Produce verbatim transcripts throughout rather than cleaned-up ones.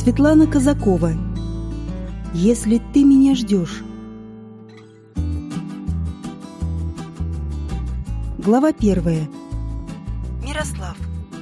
Светлана Казакова. Если ты меня ждешь. Глава первая. Мирослав.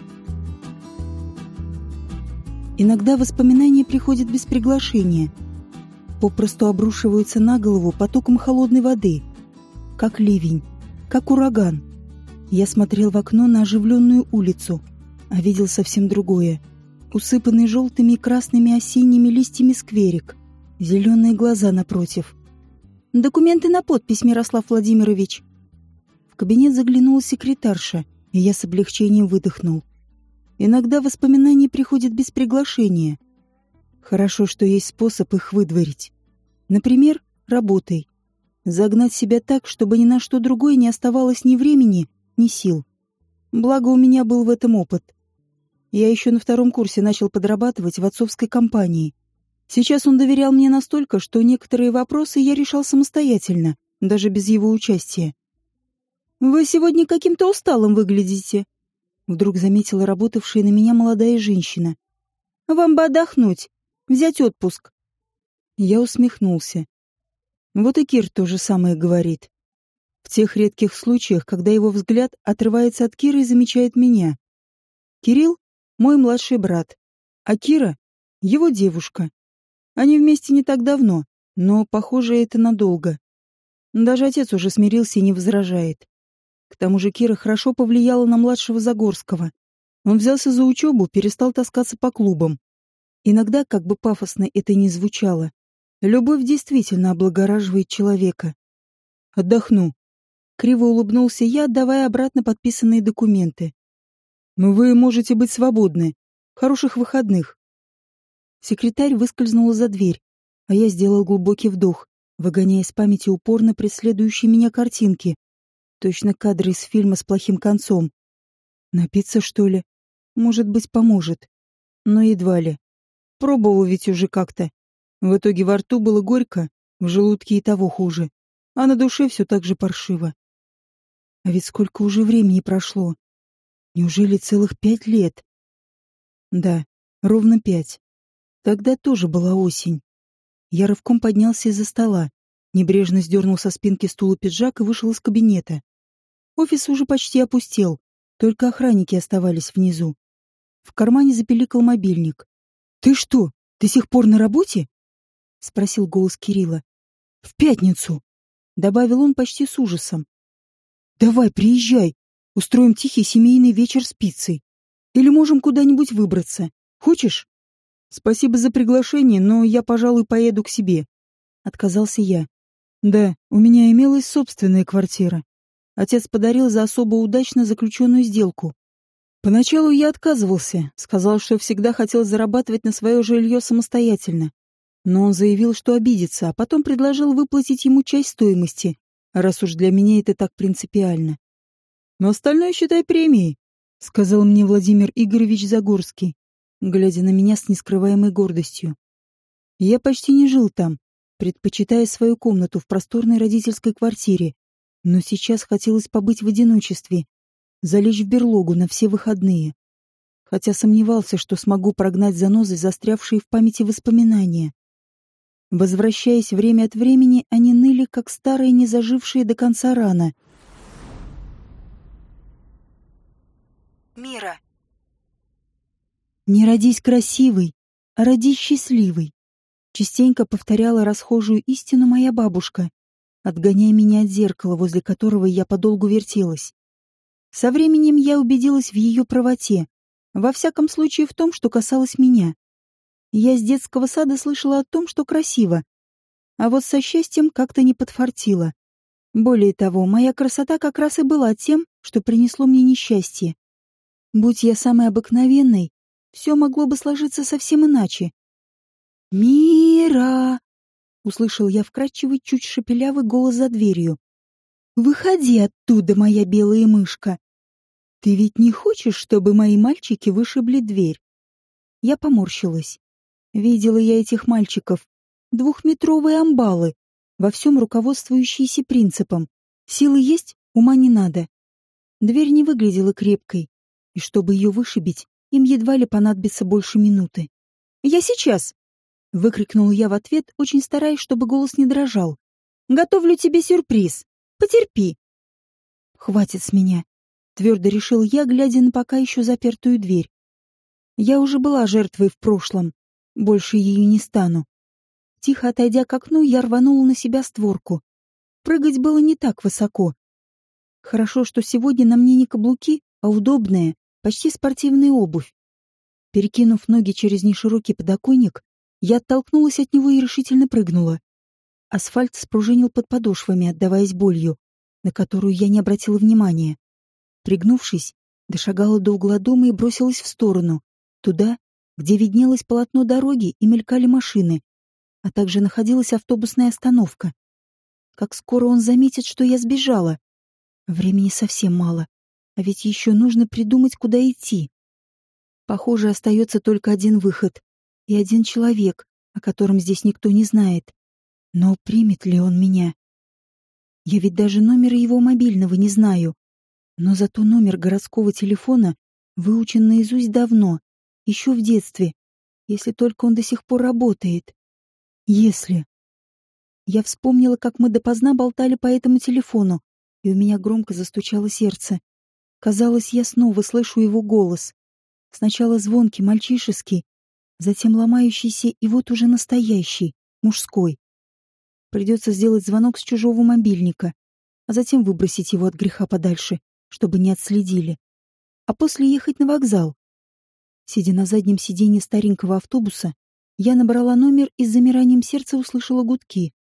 Иногда воспоминания приходят без приглашения. Попросту обрушиваются на голову потоком холодной воды. Как ливень, как ураган. Я смотрел в окно на оживленную улицу, а видел совсем другое. Усыпанный желтыми и красными осенними листьями скверик. Зеленые глаза напротив. «Документы на подпись, Мирослав Владимирович». В кабинет заглянула секретарша, и я с облегчением выдохнул. Иногда воспоминания приходят без приглашения. Хорошо, что есть способ их выдворить. Например, работой. Загнать себя так, чтобы ни на что другое не оставалось ни времени, ни сил. Благо, у меня был в этом опыт. Я еще на втором курсе начал подрабатывать в отцовской компании. Сейчас он доверял мне настолько, что некоторые вопросы я решал самостоятельно, даже без его участия. «Вы сегодня каким-то усталым выглядите», — вдруг заметила работавшая на меня молодая женщина. «Вам бы отдохнуть, взять отпуск». Я усмехнулся. Вот и Кир то же самое говорит. В тех редких случаях, когда его взгляд отрывается от Киры и замечает меня. Кирилл — мой младший брат, а Кира — его девушка. Они вместе не так давно, но, похоже, это надолго. Даже отец уже смирился и не возражает. К тому же Кира хорошо повлияла на младшего Загорского. Он взялся за учебу, перестал таскаться по клубам. Иногда, как бы пафосно это ни звучало, любовь действительно облагораживает человека. «Отдохну», — криво улыбнулся я, отдавая обратно подписанные документы. «Вы можете быть свободны. Хороших выходных». Секретарь выскользнула за дверь, а я сделал глубокий вдох, выгоняя из памяти упорно преследующие меня картинки. Точно кадры из фильма с плохим концом. Напиться, что ли? Может быть, поможет. Но едва ли. Пробовал ведь уже как-то. В итоге во рту было горько, в желудке и того хуже. А на душе все так же паршиво. А ведь сколько уже времени прошло? Неужели целых пять лет? Да, ровно пять. Тогда тоже была осень. Я рывком поднялся из-за стола, небрежно сдернул со спинки стула пиджак и вышел из кабинета. Офис уже почти опустел, только охранники оставались внизу. В кармане запеликал мобильник. «Ты что, до сих пор на работе?» — спросил голос Кирилла. «В пятницу!» — добавил он почти с ужасом. «Давай, приезжай, устроим тихий семейный вечер с пиццей. Или можем куда-нибудь выбраться. Хочешь?» «Спасибо за приглашение, но я, пожалуй, поеду к себе», — отказался я. «Да, у меня имелась собственная квартира. Отец подарил за особо удачно заключенную сделку. Поначалу я отказывался, сказал, что всегда хотел зарабатывать на свое жилье самостоятельно. Но он заявил, что обидится, а потом предложил выплатить ему часть стоимости, раз уж для меня это так принципиально. «Но остальное считай премией», — сказал мне Владимир Игоревич Загорский, глядя на меня с нескрываемой гордостью. Я почти не жил там, предпочитая свою комнату в просторной родительской квартире, но сейчас хотелось побыть в одиночестве, залечь в берлогу на все выходные. Хотя сомневался, что смогу прогнать занозы, застрявшие в памяти воспоминания. Возвращаясь время от времени, они ныли, как старые, не зажившие до конца раны. Мира. «Не родись красивой, а родись счастливой», — частенько повторяла расхожую истину моя бабушка, отгоняя меня от зеркала, возле которого я подолгу вертелась. Со временем я убедилась в ее правоте, во всяком случае в том, что касалось меня. Я с детского сада слышала о том, что красиво, а вот со счастьем как-то не подфартило. Более того, моя красота как раз и была тем, что принесло мне несчастье. Будь я самой обыкновенной, все могло бы сложиться совсем иначе. «Мира!» — услышал я вкрадчивый, чуть шепелявый голос за дверью. «Выходи оттуда, моя белая мышка! Ты ведь не хочешь, чтобы мои мальчики вышибли дверь?» Я поморщилась. Видела я этих мальчиков. Двухметровые амбалы, во всем руководствующиеся принципом. Силы есть, ума не надо. Дверь не выглядела крепкой, и чтобы ее вышибить, им едва ли понадобится больше минуты. «Я сейчас!» — выкрикнул я в ответ, очень стараясь, чтобы голос не дрожал. «Готовлю тебе сюрприз. Потерпи!» «Хватит с меня!» — твердо решил я, глядя на пока еще запертую дверь. «Я уже была жертвой в прошлом. Больше ею не стану». Тихо отойдя к окну, я рванула на себя створку. Прыгать было не так высоко. Хорошо, что сегодня на мне не каблуки, а удобная, почти спортивная обувь. Перекинув ноги через неширокий подоконник, я оттолкнулась от него и решительно прыгнула. Асфальт спружинил под подошвами, отдаваясь болью, на которую я не обратила внимания. Пригнувшись, дошагала до угла дома и бросилась в сторону, туда, где виднелось полотно дороги и мелькали машины, а также находилась автобусная остановка. Как скоро он заметит, что я сбежала? Времени совсем мало, а ведь еще нужно придумать, куда идти. Похоже, остается только один выход и один человек, о котором здесь никто не знает. Но примет ли он меня? Я ведь даже номера его мобильного не знаю. Но зато номер городского телефона выучен наизусть давно, еще в детстве, если только он до сих пор работает. Если... Я вспомнила, как мы допоздна болтали по этому телефону, и у меня громко застучало сердце. Казалось, я снова слышу его голос. Сначала звонкий, мальчишеский, затем ломающийся и вот уже настоящий, мужской. Придется сделать звонок с чужого мобильника, а затем выбросить его от греха подальше, чтобы не отследили. А после ехать на вокзал. Сидя на заднем сиденье старенького автобуса, я набрала номер и с замиранием сердца услышала гудки.